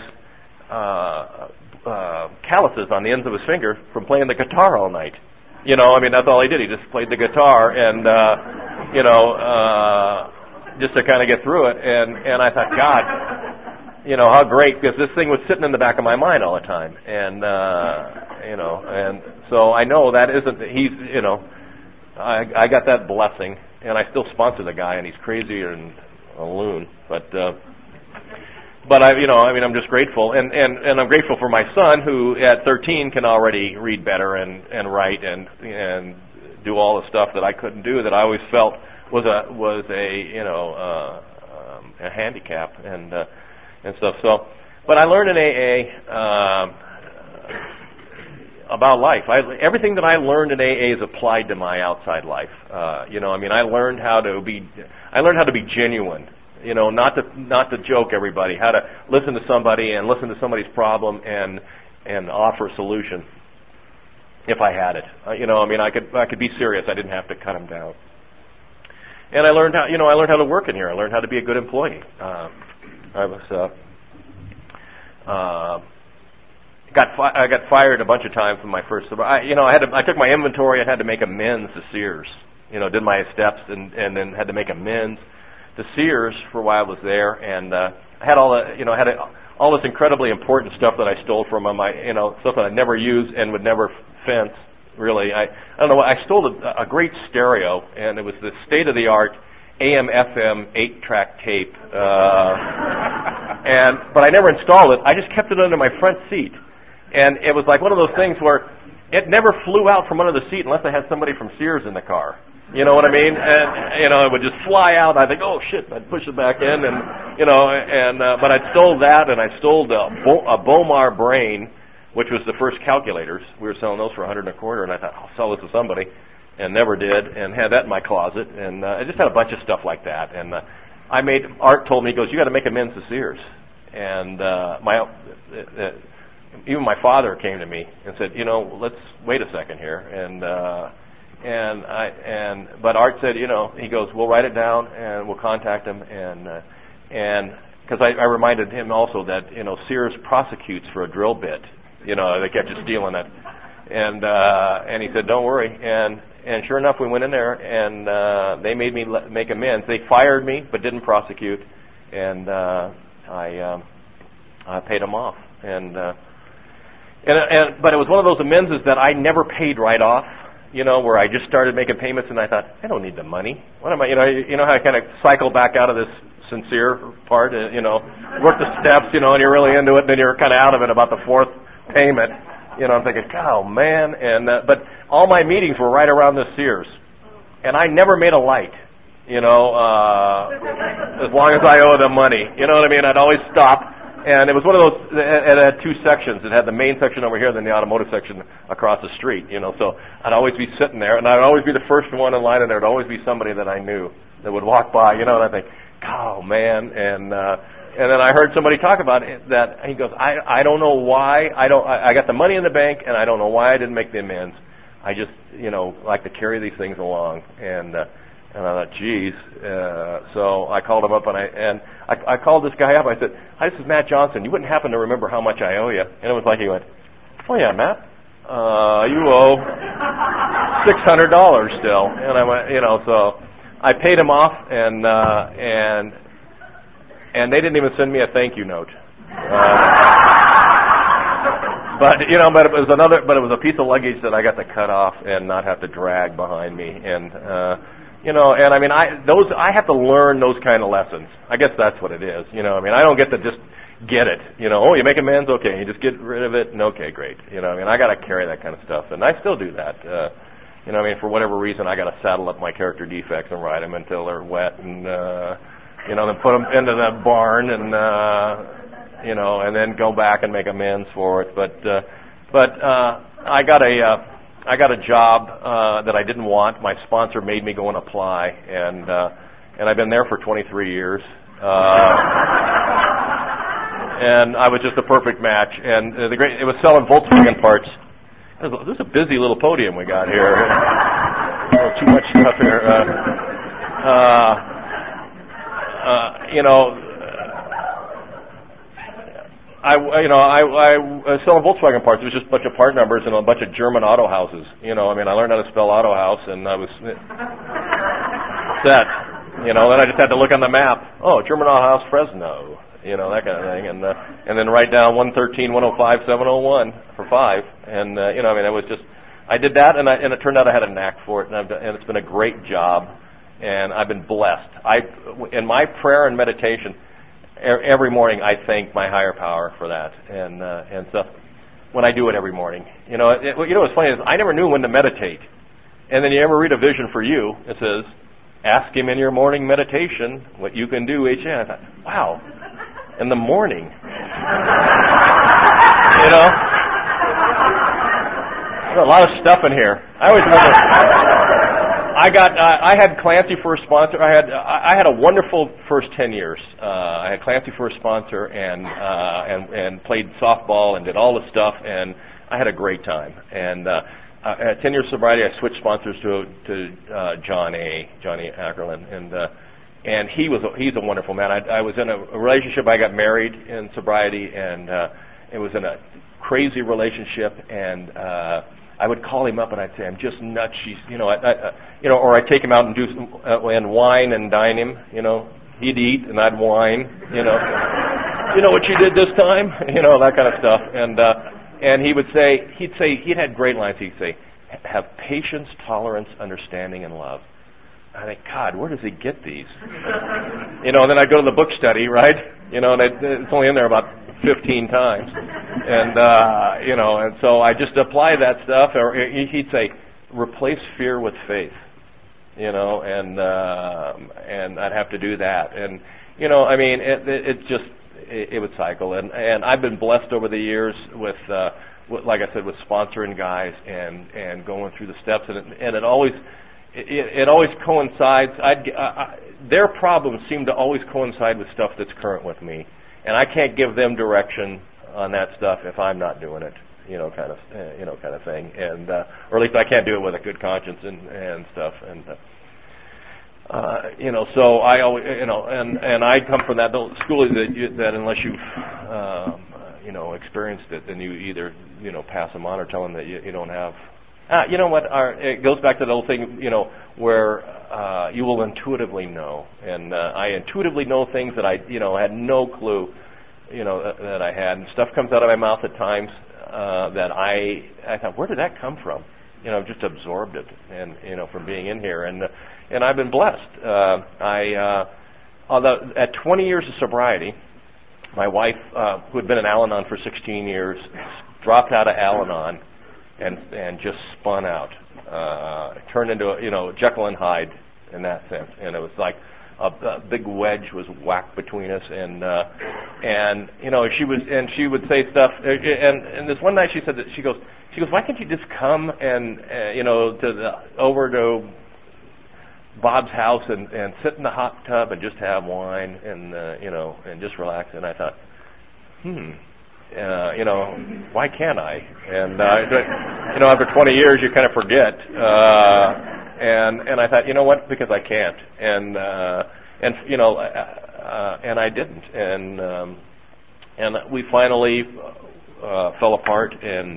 calluses on the ends of his finger from playing the guitar all night. That's all he did. He just played the guitar and just to kind of get through it. And I thought, God, how great, because this thing was sitting in the back of my mind all the time. And and so I know that isn't, I got that blessing, and I still sponsor the guy, and he's crazier than a loon. But I'm just grateful, and I'm grateful for my son, who at 13 can already read better and write and do all the stuff that I couldn't do, that I always felt was a handicap and stuff. So, but I learned in AA about life. Everything that I learned in AA is applied to my outside life. I learned how to be genuine. Not to joke everybody. How to listen to somebody and listen to somebody's problem and offer a solution if I had it. I could be serious. I didn't have to cut them down. And I learned how to work in here. I learned how to be a good employee. I got fired a bunch of times from my first. I took my inventory and had to make amends to Sears. Did my steps and then had to make amends to Sears for why I was there, and I had all this incredibly important stuff that I stole from them. Stuff that I never used and would never fence. Really, I don't know. I stole a great stereo, and it was the state-of-the-art AM/FM 8-track tape. But I never installed it. I just kept it under my front seat, and it was like one of those things where it never flew out from under the seat unless I had somebody from Sears in the car. You know what I mean? And it would just fly out. I think, oh shit! I'd push it back in, but I stole that, and I stole a Bomar Brain, which was the first calculators. We were selling those for $100 a quarter, and I thought, I'll sell this to somebody, and never did, and had that in my closet, and I just had a bunch of stuff like that. And Art told me, he goes, you got to make amends to Sears, and even my father came to me and said, let's wait a second here, but Art said, he goes, we'll write it down and we'll contact him, and because I reminded him also that Sears prosecutes for a drill bit. They kept just stealing it, and he said, "Don't worry." And sure enough, we went in there, and they made me make amends. They fired me, but didn't prosecute, and I paid them off. But it was one of those amends that I never paid right off. Where I just started making payments, and I thought, I don't need the money. What am I? How I kind of cycle back out of this sincere part. Work the steps, and you're really into it, and then you're kind of out of it about the fourth payment. I'm thinking, oh man, but all my meetings were right around this Sears, and I never made a light, as long as I owe them money. You know what I mean? I'd always stop, and it was one of those. It had two sections. It had the main section over here, then the automotive section across the street. So I'd always be sitting there, and I'd always be the first one in line, and there'd always be somebody that I knew that would walk by. And I think, oh man, and then I heard somebody talk about it, that he goes, I don't know why I got the money in the bank, and I don't know why I didn't make the amends. I just like to carry these things along, and I thought, geez. So I called him up, and I called this guy up. I said, hi, this is Matt Johnson. You wouldn't happen to remember how much I owe you? And it was like he went, oh yeah, Matt, you owe $600 still. And I went, so I paid him off, and they didn't even send me a thank you note. But it was a piece of luggage that I got to cut off and not have to drag behind me. And I have to learn those kind of lessons. I guess that's what it is. I don't get to just get it. Oh, you make amends, okay. You just get rid of it, and okay, great. I got to carry that kind of stuff, and I still do that. For whatever reason, I got to saddle up my character defects and ride them until they're wet, and then put them into the barn, and and then go back and make amends for it. But I got a job that I didn't want. My sponsor made me go and apply, and I've been there for 23 years. And I was just a perfect match. And it was selling Volkswagen parts. This is a busy little podium we got here. Too much stuff here. I was selling Volkswagen parts. It was just a bunch of part numbers and a bunch of German auto houses. I learned how to spell auto house, and I was set. Then I just had to look on the map. Oh, German auto house, Fresno. That kind of thing, and then write down 113, 105, 701 for 5. And it was just, I did that, and it turned out I had a knack for it, and it's been a great job, and I've been blessed. In my prayer and meditation, every morning I thank my higher power for that, and stuff. When I do it every morning, what's funny is I never knew when to meditate, and then you ever read a vision for you? It says, ask him in your morning meditation what you can do each day. I thought, wow, in the morning, There's a lot of stuff in here. I always remember. I had Clancy for a sponsor. I had a wonderful first 10 years. I had Clancy for a sponsor and played softball and did all the stuff, and I had a great time. And at 10 years sobriety, I switched sponsors to Johnny Ackerlin, and he's a wonderful man. I was in a relationship. I got married in sobriety, and it was in a crazy relationship, and I would call him up and I'd say, I'm just nuts. Or I'd take him out and do and wine and dine him. He'd eat and I'd whine. You know what you did this time? That kind of stuff. And he'd had great lines. He'd say, have patience, tolerance, understanding, and love. I think, God, where does he get these? And then I'd go to the book study, right? And it's only in there about 15 times. And so I just apply that stuff. Or he'd say, replace fear with faith. And I'd have to do that. And, it would cycle. And I've been blessed over the years with like I said, with sponsoring guys and going through the steps. And it always coincides. Their problems seem to always coincide with stuff that's current with me, and I can't give them direction on that stuff if I'm not doing it, kind of thing, and or at least I can't do it with a good conscience and stuff, and So I always, and I come from that school that unless you've experienced it, then you either pass them on or tell them that you don't have. You know what? It goes back to the old thing, where you will intuitively know, and I intuitively know things that I, had no clue, that I had, and stuff comes out of my mouth at times that I thought, where did that come from? I've just absorbed it, and from being in here, and I've been blessed. Although at 20 years of sobriety, my wife, who had been in Al-Anon for 16 years, dropped out of Al-Anon. And just spun out, turned into Jekyll and Hyde in that sense, and it was like a big wedge was whacked between us, and she would say stuff, and this one night she said that she goes, why can't you just come and over to Bob's house and sit in the hot tub and just have wine and just relax, and I thought, why can't I? And after 20 years, you kind of forget. And I thought, you know what? Because I can't. And I didn't. And we finally fell apart.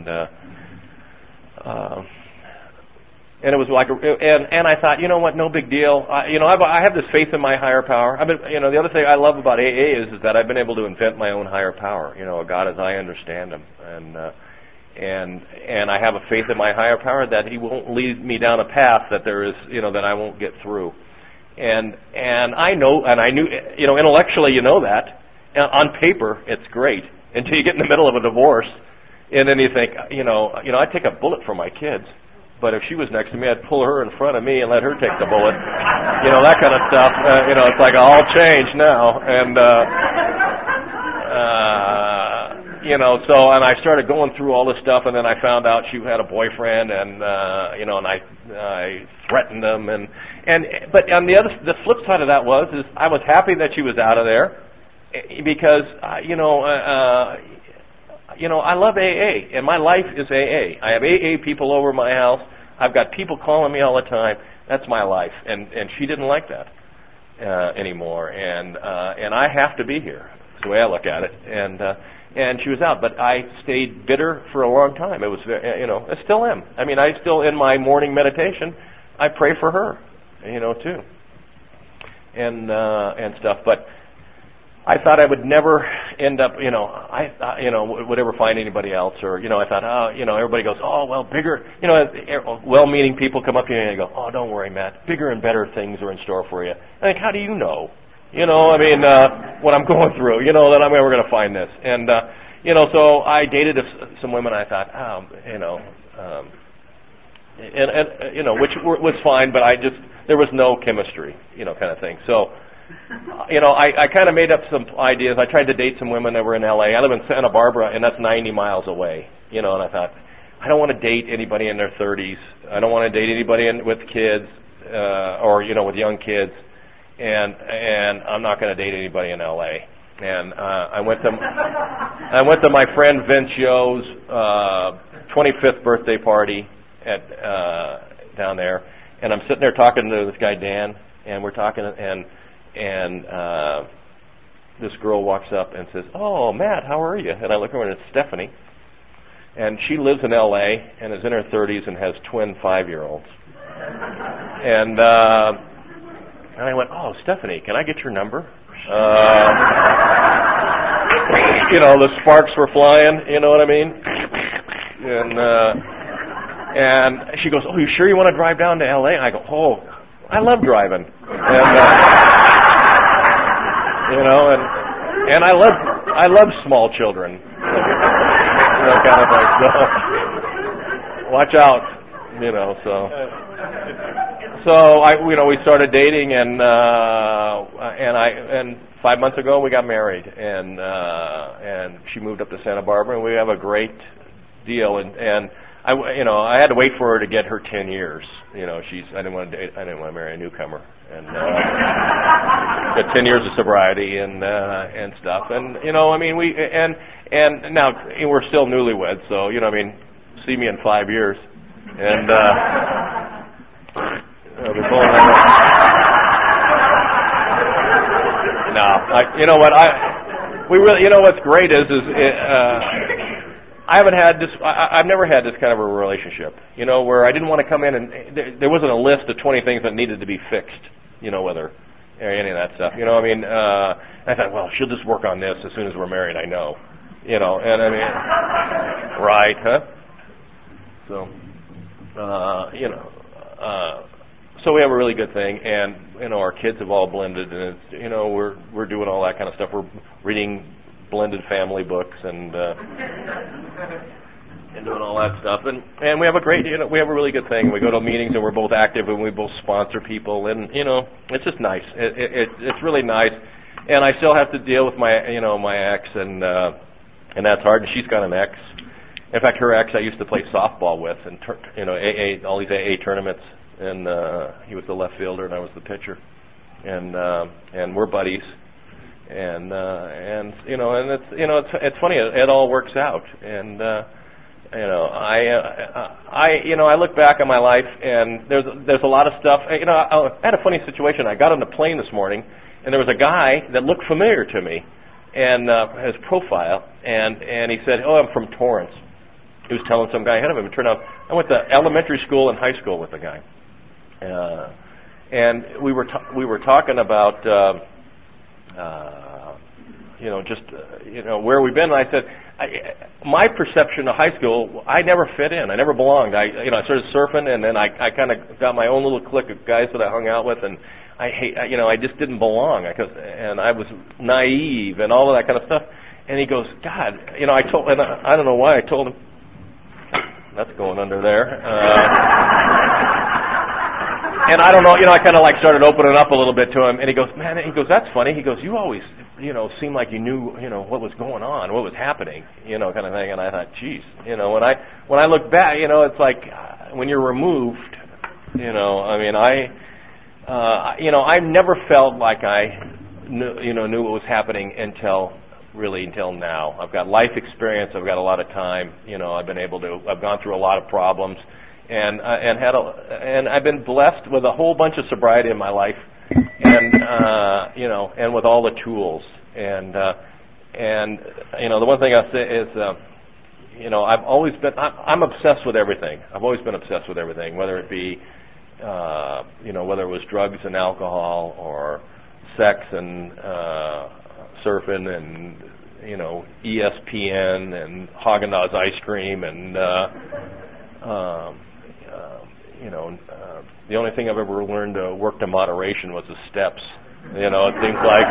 And it was like, and I thought, you know what, no big deal. I have this faith in my higher power. The other thing I love about AA is that I've been able to invent my own higher power. A God as I understand Him, and I have a faith in my higher power that He won't lead me down a path that there is, that I won't get through. And I know, and I knew, intellectually, that. And on paper, it's great until you get in the middle of a divorce, and then you think, I'd take a bullet for my kids. But if she was next to me, I'd pull her in front of me and let her take the bullet. That kind of stuff. It's like all changed now. And, and I started going through all this stuff, and then I found out she had a boyfriend, and I threatened him. But on the flip side of that is I was happy that she was out of there because, I love AA, and my life is AA. I have AA people over my house. I've got people calling me all the time. That's my life, and she didn't like that anymore. And I have to be here. That's the way I look at it. And she was out, but I stayed bitter for a long time. It was, I still am. I still in my morning meditation, I pray for her, too, and stuff, but. I thought I would never end up, would ever find anybody else, or, I thought, everybody goes, oh, well, bigger, well-meaning people come up to you and they go, oh, don't worry, Matt, bigger and better things are in store for you. I think, how do you know? What I'm going through, that I'm ever going to find this. And, so I dated some women. I thought, which was fine, but there was no chemistry, kind of thing. So, I kind of made up some ideas. I tried to date some women that were in L.A. I live in Santa Barbara, and that's 90 miles away, and I thought, I don't want to date anybody in their 30s. I don't want to date anybody with kids, or with young kids, and I'm not going to date anybody in L.A. And I went to my friend Vince Yo's 25th birthday party at down there, and I'm sitting there talking to this guy Dan, and we're talking, and this girl walks up and says, "Oh, Matt, how are you?" And I look over and it's Stephanie, and she lives in L.A. and is in her 30s and has twin 5-year-olds. And I went, "Oh, Stephanie, can I get your number?" The sparks were flying, you know what I mean? And she goes, "Oh, you sure you want to drive down to L.A.?" I go, "Oh, I love driving." And I love small children. Kind of thing. So watch out, So we started dating, and 5 months ago we got married, and she moved up to Santa Barbara, and we have a great deal. And I had to wait for her to get her 10 years. I didn't want to marry a newcomer, and got 10 years of sobriety and stuff. And and now we're still newlyweds, so see me in 5 years, and we're pulling what's great is I haven't had this. I've never had this kind of a relationship, where I didn't want to come in and there wasn't a list of 20 things that needed to be fixed, whether any of that stuff. I thought, well, she'll just work on this as soon as we're married. I know, right, huh? So, so we have a really good thing, and our kids have all blended, and it's, we're doing all that kind of stuff. We're reading blended family books and doing all that stuff, and we have a great, we have a really good thing. We go to meetings and we're both active, and we both sponsor people, and it's just nice. It's really nice, and I still have to deal with my my ex, and that's hard. And she's got an ex. In fact, her ex I used to play softball with, and AA, all these AA tournaments, and he was the left fielder and I was the pitcher, and we're buddies. And it's funny. It all works out, and I look back on my life, and there's a lot of stuff. I had a funny situation. I got on the plane this morning, and there was a guy that looked familiar to me, and his profile, and he said, "Oh, I'm from Torrance." He was telling some guy ahead of him. It turned out I went to elementary school and high school with the guy, and we were talking about. Where we've been. And I said, my perception of high school, I never fit in. I never belonged. I started surfing, and then I kind of got my own little clique of guys that I hung out with, and I just didn't belong. And I was naive and all of that kind of stuff. And he goes, God, I don't know why I told him. That's going under there. And I don't know, I kind of started opening up a little bit to him, and he goes, "Man," he goes, "that's funny." He goes, "You always, seemed like you knew, what was going on, what was happening, kind of thing." And I thought, geez, when I look back, it's like when you're removed, I never felt like I knew what was happening until now. I've got life experience. I've got a lot of time. I've gone through a lot of problems. And I've been blessed with a whole bunch of sobriety in my life, and with all the tools. And the one thing I'll say is, I've always been, I'm obsessed with everything. I've always been obsessed with everything, whether it be, whether it was drugs and alcohol or sex and surfing and ESPN and Haagen-Dazs ice cream and. The only thing I've ever learned to work to moderation was the steps. It seems like.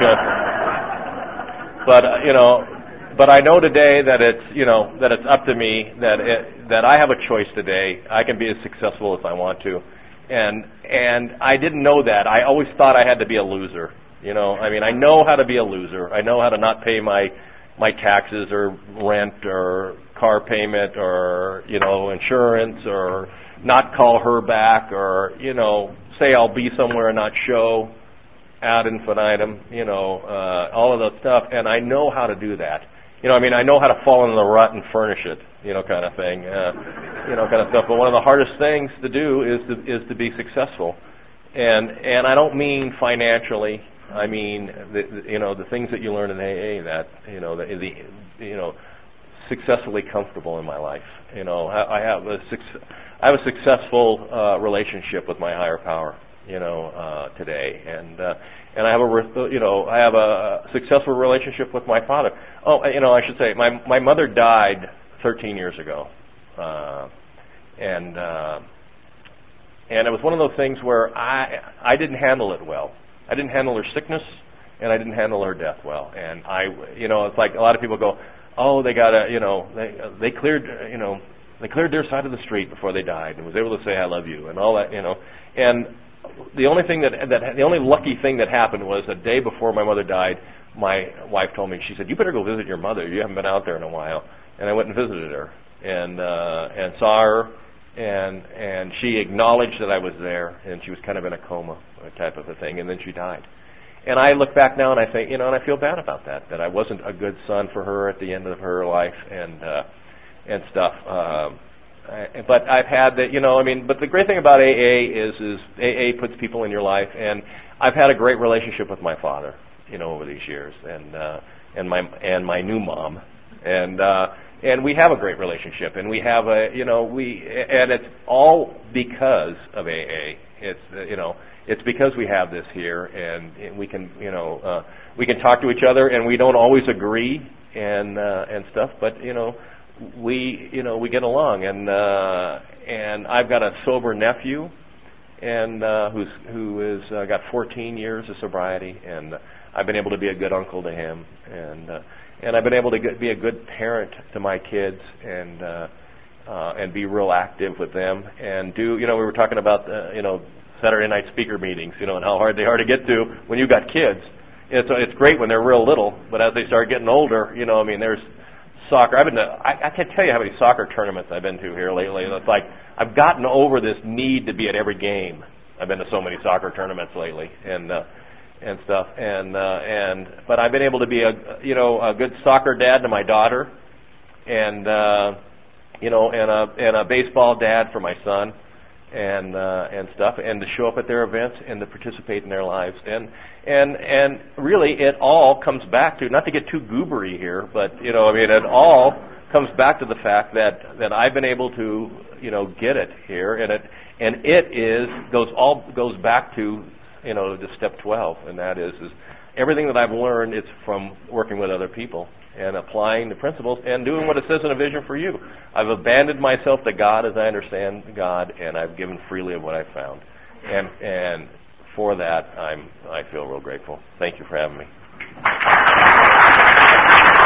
But I know today that it's up to me, that I have a choice today. I can be as successful as I want to, and I didn't know that. I always thought I had to be a loser. I know how to be a loser. I know how to not pay my taxes or rent or car payment or, insurance, or not call her back, or, say I'll be somewhere and not show ad infinitum, all of that stuff. And I know how to do that. I know how to fall in the rut and furnish it, kind of thing, kind of stuff. But one of the hardest things to do is to be successful. And I don't mean financially. I mean, the things that you learn in AA, that, successfully comfortable in my life. I have a successful relationship with my higher power, today, and I have a successful relationship with my father. Oh, I should say my mother died 13 years ago, and it was one of those things where I didn't handle it well. I didn't handle her sickness, and I didn't handle her death well. And it's like a lot of people go, oh, they got they cleared their side of the street before they died, and was able to say I love you and all that, And the only thing the only lucky thing that happened was a day before my mother died, my wife told me, she said, you better go visit your mother. You haven't been out there in a while. And I went and visited her and saw her. And she acknowledged that I was there, and she was kind of in a coma type of a thing, and then she died. And I look back now and I think, and I feel bad about that I wasn't a good son for her at the end of her life and stuff. But I've had that, but the great thing about AA is AA puts people in your life, and I've had a great relationship with my father, over these years, and my new mom, and we have a great relationship, and we have and it's all because of AA. It's because we have this here, and we can, we can talk to each other, and we don't always agree and stuff, but we get along, and I've got a sober nephew, and who is got 14 years of sobriety, and I've been able to be a good uncle to him, and I've been able to be a good parent to my kids, and be real active with them, and do, we were talking about, Saturday night speaker meetings, and how hard they are to get to when you've got kids. It's great when they're real little, but as they start getting older, there's soccer. I can't tell you how many soccer tournaments I've been to here lately. It's like I've gotten over this need to be at every game. I've been to so many soccer tournaments lately, and stuff, but I've been able to be a good soccer dad to my daughter, and a baseball dad for my son, and stuff, and to show up at their events and to participate in their lives, and really it all comes back to, not to get too goobery here, but it all comes back to the fact that I've been able to get it here, and it goes back to to step 12, and that is everything that I've learned. It's from working with other people and applying the principles and doing what it says in a vision for you. I've abandoned myself to God as I understand God, and I've given freely of what I've found. And for that, I feel real grateful. Thank you for having me.